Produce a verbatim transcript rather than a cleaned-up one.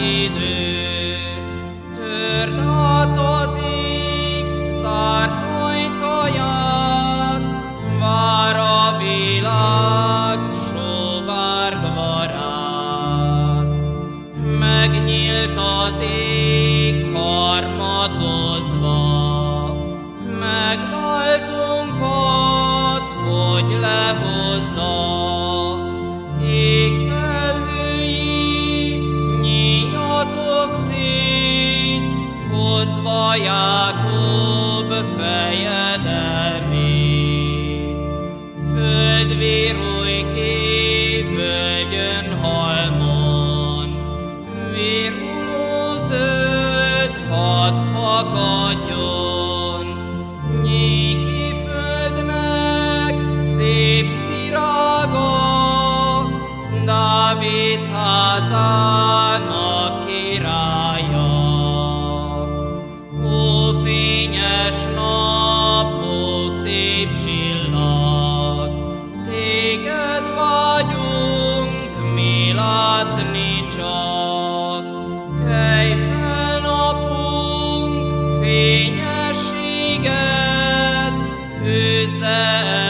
idő. Tört hatozik, zárt ajtaját, vár a világ sóvárgva rád. Megnyílt az ég harmatozva, megváltunk ott, hogy lehozza. Ég felhői, nyíljatok szét, hozva Jákob fejedelmét. Földvérúj kép völgyön halmon, vérhulló zöld hadd fakadjon. Nyíj ki földnek szép virága, Dávid házának királya. Ó fényes nap, ó szép csillag, téged vágyunk mi látni csak. Kelj fel napunk fényességet, őzze